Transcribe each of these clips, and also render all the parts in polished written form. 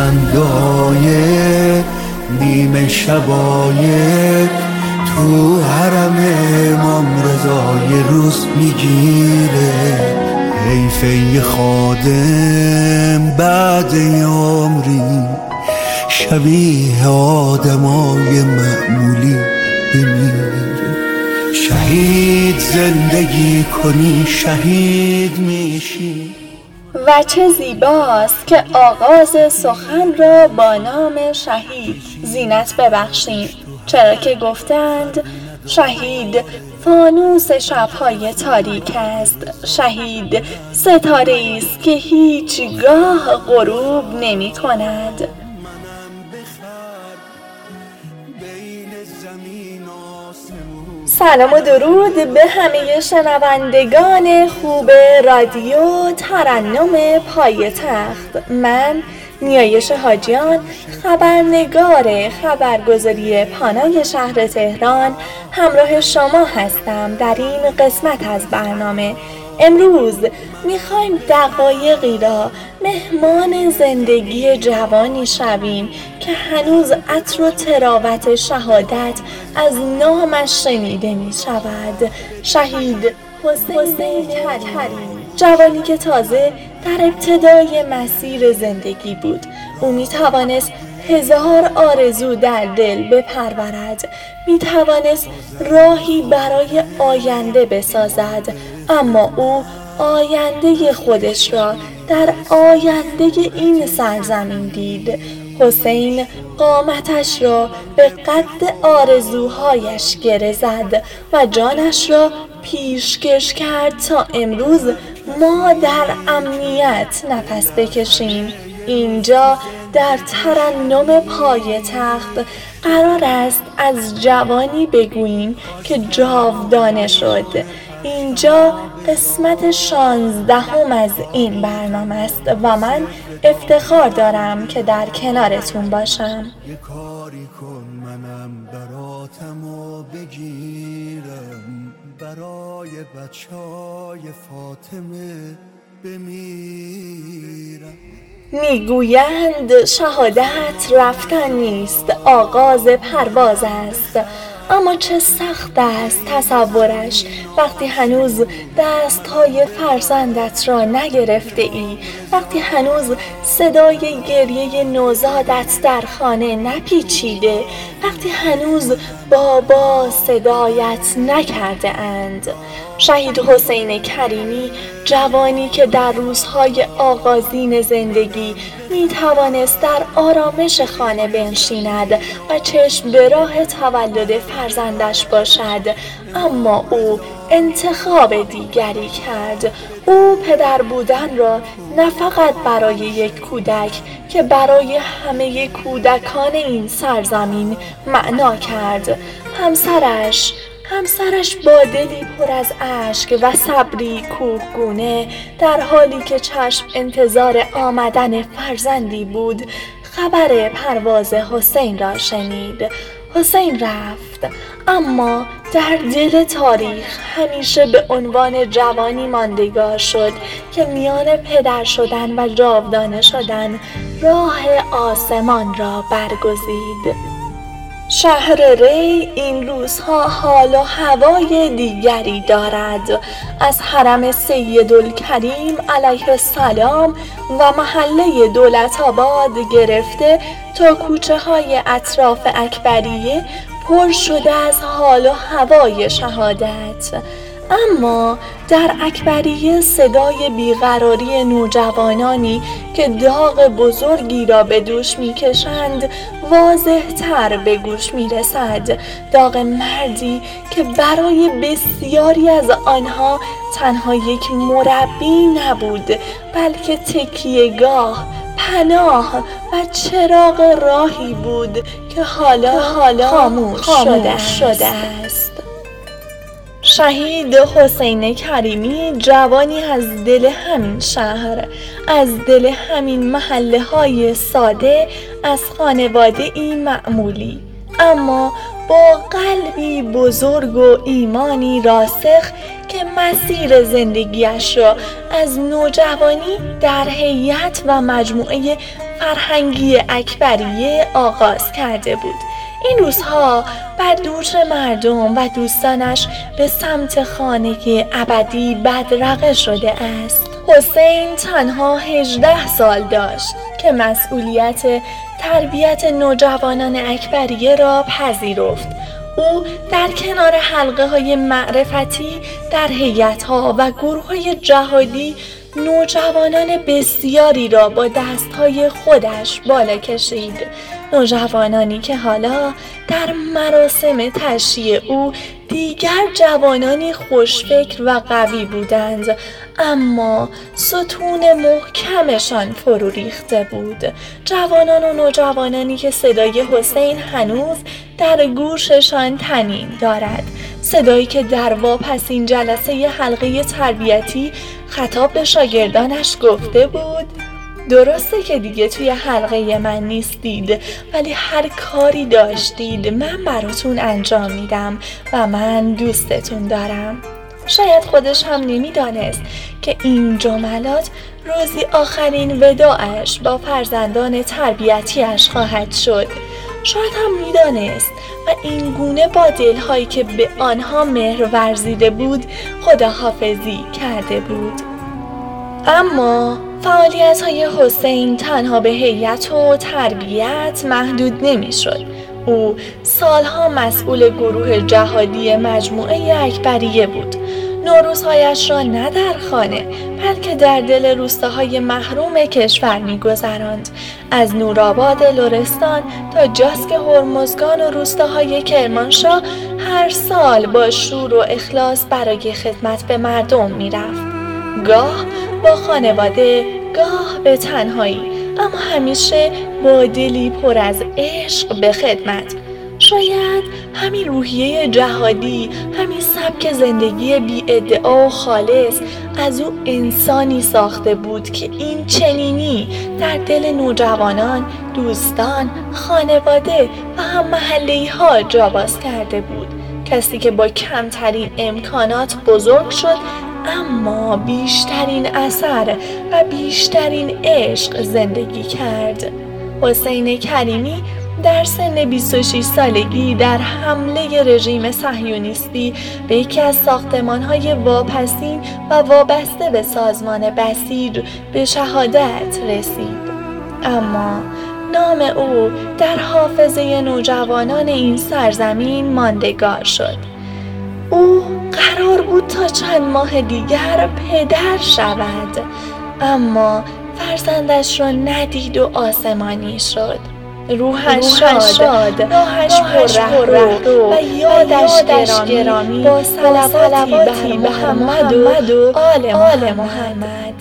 چندای نیمه شبای تو حرم امام رضای روز میگیره. حیفه یه خادم بعد عمری شبیه آدمای معمولی بمیره. شهید زندگی کنی شهید میشی. و چه زیباست که آغاز سخن را با نام شهید زینت ببخشیم، چرا که گفتند شهید فانوس شب‌های تاریک است. شهید ستاره است که هیچگاه غروب نمی کند. سلام و درود به همه شنوندگان خوب رادیو ترنم پایتخت. من نیایش حاجیان، خبرنگار خبرگزاری پانای شهر تهران، همراه شما هستم در این قسمت از برنامه. امروز میخوایم دقایقی را مهمان زندگی جوانی شویم که هنوز عطر و تراوت شهادت از نامش شنیده می شود. شهید حسین کریمی، جوانی که تازه در ابتدای مسیر زندگی بود. او می توانست 1000 آرزو در دل بپرورد، می توانست راهی برای آینده بسازد، اما او آینده خودش را در آینده این سرزمین دید. حسین قامتش را به قد آرزوهایش گره زد و جانش را پیشکش کرد تا امروز ما در امنیت نفس بکشیم. اینجا در ترنم پایتخت قرار است از جوانی بگوییم که جاودانه شد. اینجا قسمت 16 از این برنامه است و من افتخار دارم که در کنارتون باشم. یه کاری کن منم براتمو بگیرم، برای بچهای فاطمه بمیرم. میگویند شهادت رفتن نیست، آغاز پرواز است. اما چه سخت است تصورش وقتی هنوز دستهای فرزندت را نگرفته ای، وقتی هنوز صدای گریه نوزادت در خانه نپیچیده، وقتی هنوز بابا صدایت نکرده اند. شهید حسین کریمی، جوانی که در روزهای آغازین زندگی می توانست در آرامش خانه بنشیند و چشم به راه تولد فرزندش باشد، اما او انتخاب دیگری کرد. او پدر بودن را نه فقط برای یک کودک که برای همه کودکان این سرزمین معنا کرد. همسرش با دلی پر از اشک و صبری کوهگونه، در حالی که چشم انتظار آمدن فرزندی بود، خبر پرواز حسین را شنید. حسین رفت، اما در دل تاریخ همیشه به عنوان جوانی ماندگار شد که میان پدر شدن و جاودانه شدن راه آسمان را برگزید. شهر ری این روزها حال و هوای دیگری دارد. از حرم سیدالکریم علیه السلام و محله دولت‌آباد گرفته تا کوچه های اطراف اکبریه پر شده از حال و هوای شهادت. اما در اکبریه صدای بیقراری نوجوانانی که داغ بزرگی را به دوش می‌کشند واضح تر به گوش می‌رسد. داغ مردی که برای بسیاری از آنها تنها یک مربی نبود، بلکه تکیه‌گاه، پناه و چراغ راهی بود که حالا خاموش شده است. شهید حسین کریمی، جوانی از دل همین شهر، از دل همین محله های ساده، از خانواده ای معمولی، اما با قلبی بزرگ و ایمانی راسخ که مسیر زندگیش را از نوجوانی در هیئت و مجموعه فرهنگی اکبریه آغاز کرده بود. این روزها بر دوش مردم و دوستانش به سمت خانه ابدی بدرقه شده است. حسین تنها 18 سال داشت که مسئولیت تربیت نوجوانان اکبریه را پذیرفت. او در کنار حلقه های معرفتی در هیئت‌ها و گروه‌های جهادی نوجوانان بسیاری را با دستهای خودش بالا کشید. نوجوانانی که حالا در مراسم تشییع او دیگر جوانانی خوشفکر و قوی بودند، اما ستون محکمشان فرو ریخته بود. جوانان و نوجوانانی که صدای حسین هنوز در گوششان طنین دارد، صدایی که در واپسین جلسه حلقه تربیتی خطاب به شاگردانش گفته بود: درسته که دیگه توی حلقه من نیستید، ولی هر کاری داشتید من براتون انجام میدم و من دوستتون دارم. شاید خودش هم نمیدانست که این جملات روزی آخرین وداعش با فرزندان تربیتیش خواهد شد. شاید هم میدانست و این گونه با دلهایی که به آنها مهر ورزیده بود خداحافظی کرده بود. اما فعالیت‌های حسین تنها به هیئت و تربیت محدود نمی‌شد. او سالها مسئول گروه جهادی مجموعه اکبریه بود. نوروزهایش را نه در خانه بلکه در دل روستاهای محروم کشور می‌گذراند. از نورآباد لرستان تا جاسک هرمزگان و روستاهای کرمانشاه هر سال با شور و اخلاص برای خدمت به مردم می‌رفت. گاه با خانواده، گاه به تنهایی، اما همیشه با دلی پر از عشق به خدمت. شاید همین روحیه جهادی، همین سبک زندگی بی ادعا و خالص از او انسانی ساخته بود که این چنینی در دل نوجوانان، دوستان، خانواده و هم محله‌ای ها جا باز کرده بود. کسی که با کمترین امکانات بزرگ شد، اما بیشترین اثر و بیشترین عشق زندگی کرد. حسین کریمی در سن 26 سالگی در حمله رژیم صهیونیستی به یکی از ساختمان‌های واپسین و وابسته به سازمان بسیج به شهادت رسید. اما نام او در حافظه نوجوانان این سرزمین ماندگار شد. او قرار بود تا چند ماه دیگر پدر شود، اما فرزندش را ندید و آسمانی شد. روحش شاد، راهش پر رهرو و یادش گرامی با صلواتی بر محمد و آل محمد.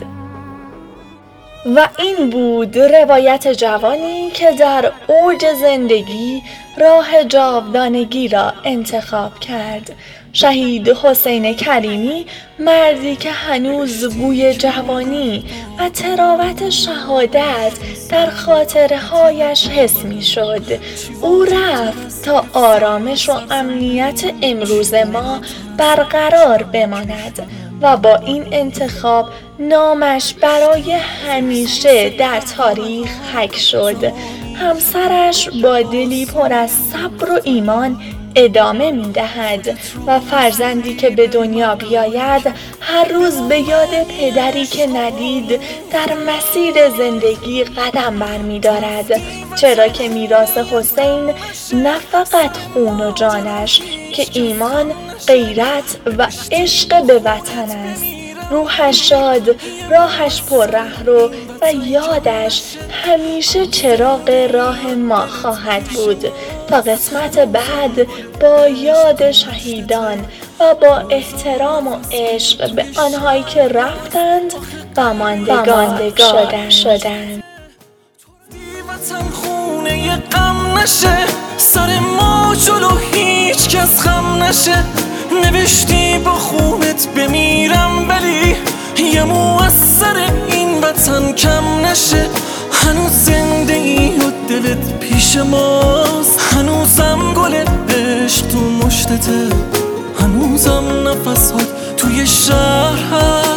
و این بود روایت جوانی که در اوج زندگی راه جاودانگی را انتخاب کرد. شهید حسین کریمی، مردی که هنوز بوی جوانی و تراوت شهادت در خاطرهایش حس می شد. او رفت تا آرامش و امنیت امروز ما برقرار بماند و با این انتخاب نامش برای همیشه در تاریخ حک شد. همسرش با دلی پر از صبر و ایمان ادامه می دهد و فرزندی که به دنیا بیاید هر روز به یاد پدری که ندید در مسیر زندگی قدم برمی دارد، چرا که میراث حسین نه فقط خون و جانش که ایمان، غیرت و عشق به وطن است. روحش شاد، راهش پر رهرو و یادش همیشه چراغ راه ما خواهد بود تا قسمت بعد با یاد شهیدان و با احترام و عشق به آنهایی که رفتند و ماندگار شدند. وطن خونه غم نشه، سر ما جلو هیچ کس خم نشه. نوشتی با خونت بمیرم ولی یه مو از سر این وطن کم نشه. هنوز زنده ای و دلت پیش ماست، هنوزم گل عشق تو مشتته، هنوزم نفسات توی شهر هست.